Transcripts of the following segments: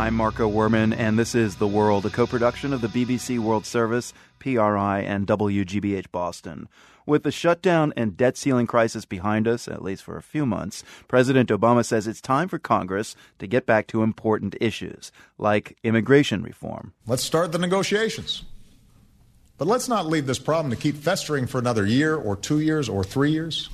I'm Marco Werman, and this is The World, a co-production of the BBC World Service, PRI, and WGBH Boston. With the shutdown and debt ceiling crisis behind us, at least for a few months, President Obama says it's time for Congress to get back to important issues, like immigration reform. Let's start the negotiations. But let's not leave this problem to keep festering for another year or 2 years or 3 years.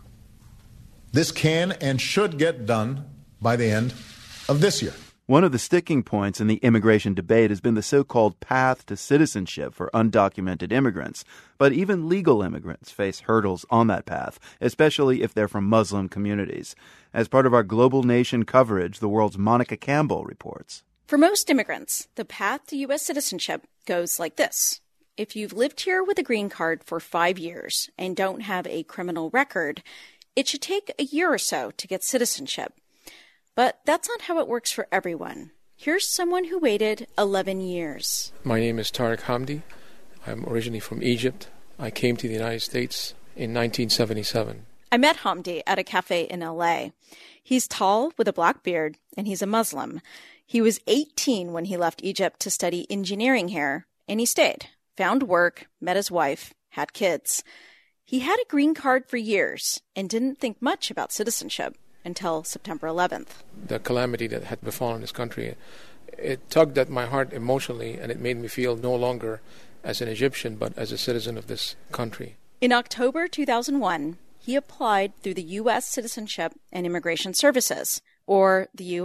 This can and should get done by the end of this year. One of the sticking points in the immigration debate has been the so-called path to citizenship for undocumented immigrants. But even legal immigrants face hurdles on that path, especially if they're from Muslim communities. As part of our Global Nation coverage, The World's Monica Campbell reports. For most immigrants, the path to U.S. citizenship goes like this. If you've lived here with a green card for 5 years and don't have a criminal record, it should take a year or so to get citizenship. But that's not how it works for everyone. Here's someone who waited 11 years. My name is Tariq Hamdi. I'm originally from Egypt. I came to the United States in 1977. I met Hamdi at a cafe in L.A. He's tall with a black beard, and he's a Muslim. He was 18 when he left Egypt to study engineering here, and he stayed, found work, met his wife, had kids. He had a green card for years and didn't think much about citizenship until September 11th. The calamity that had befallen this country, it tugged at my heart emotionally, and it made me feel no longer as an Egyptian, but as a citizen of this country. In October 2001, he applied through the U.S. Citizenship and Immigration Services, or the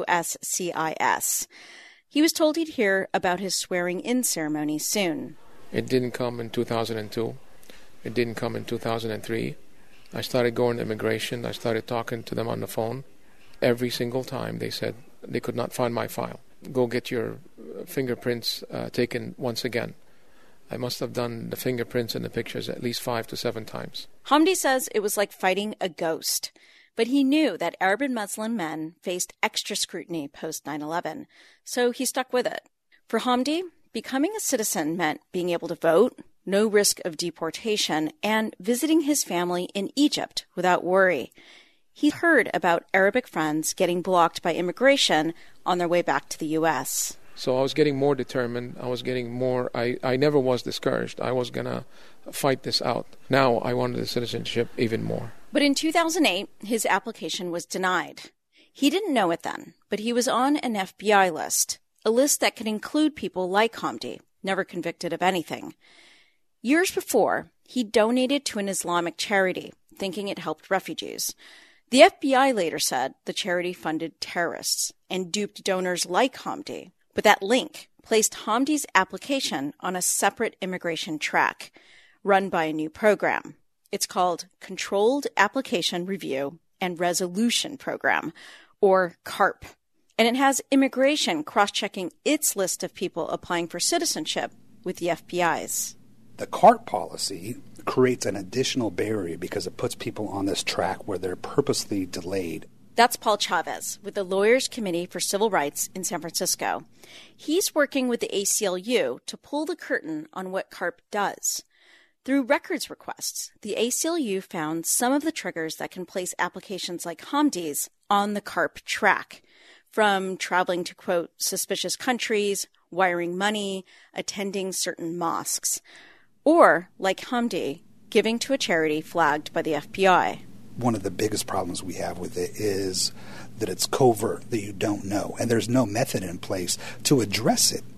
USCIS. He was told he'd hear about his swearing-in ceremony soon. It didn't come in 2002. It didn't come in 2003. I started going to immigration. I started talking to them on the phone. Every single time they said they could not find my file. Go get your fingerprints taken once again. I must have done the fingerprints and the pictures at least 5 to 7 times. Hamdi says it was like fighting a ghost. But he knew that Arab and Muslim men faced extra scrutiny post 9/11, so he stuck with it. For Hamdi, becoming a citizen meant being able to vote, no risk of deportation, and visiting his family in Egypt without worry. He heard about Arabic friends getting blocked by immigration on their way back to the U.S. So I was getting more determined. I was getting more, I never was discouraged. I was going to fight this out. Now I wanted the citizenship even more. But in 2008, his application was denied. He didn't know it then, but he was on an FBI list, a list that could include people like Hamdi, never convicted of anything. Years before, he donated to an Islamic charity, thinking it helped refugees. The FBI later said the charity funded terrorists and duped donors like Hamdi. But that link placed Hamdi's application on a separate immigration track, run by a new program. It's called Controlled Application Review and Resolution Program, or CARP. And it has immigration cross-checking its list of people applying for citizenship with the FBI's. The CARP policy creates an additional barrier because it puts people on this track where they're purposely delayed. That's Paul Chavez with the Lawyers Committee for Civil Rights in San Francisco. He's working with the ACLU to pull the curtain on what CARP does. Through records requests, the ACLU found some of the triggers that can place applications like Hamdi's on the CARP track, from traveling to, quote, suspicious countries, wiring money, attending certain mosques, or, like Hamdi, giving to a charity flagged by the FBI. One of the biggest problems we have with it is that it's covert, that you don't know, and there's no method in place to address it.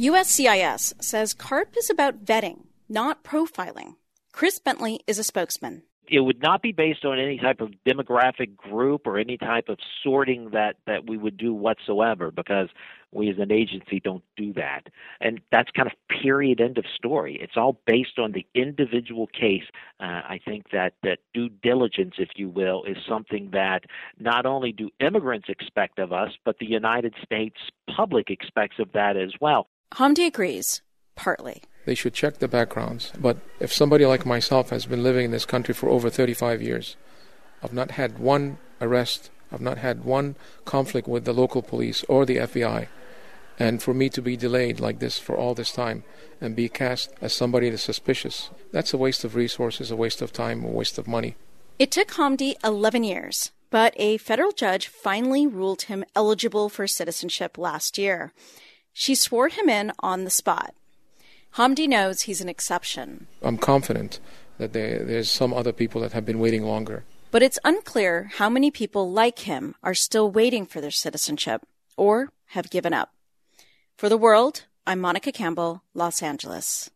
USCIS says CARP is about vetting, not profiling. Chris Bentley is a spokesman. It would not be based on any type of demographic group or any type of sorting that we would do whatsoever, because we as an agency don't do that. And that's kind of period, end of story. It's all based on the individual case. I think that due diligence, if you will, is something that not only do immigrants expect of us, but the United States public expects of that as well. Hamdi agrees, partly. They should check the backgrounds. But if somebody like myself has been living in this country for over 35 years, I've not had one arrest, I've not had one conflict with the local police or the FBI, and for me to be delayed like this for all this time and be cast as somebody that's suspicious, that's a waste of resources, a waste of time, a waste of money. It took Hamdi 11 years, But a federal judge finally ruled him eligible for citizenship last year. She swore him in on the spot. Hamdi knows he's an exception. I'm confident that there's some other people that have been waiting longer. But it's unclear how many people like him are still waiting for their citizenship or have given up. For The World, I'm Monica Campbell, Los Angeles.